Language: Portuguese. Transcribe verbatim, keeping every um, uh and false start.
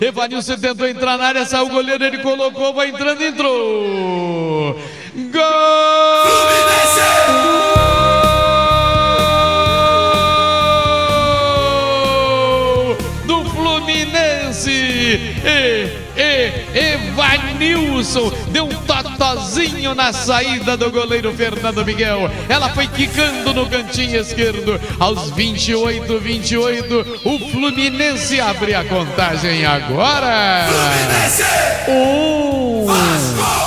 Evanilson tentou entrar na área, saiu o goleiro, ele colocou, vai entrando, entrou. Gol! Fluminense! Do Fluminense! E, e, Evanilson deu um totozinho na saída do goleiro Fernando Miguel. Ela foi quicando no cantinho esquerdo. Aos vinte e oito, vinte e oito, o Fluminense abre a contagem agora. Fluminense! Um.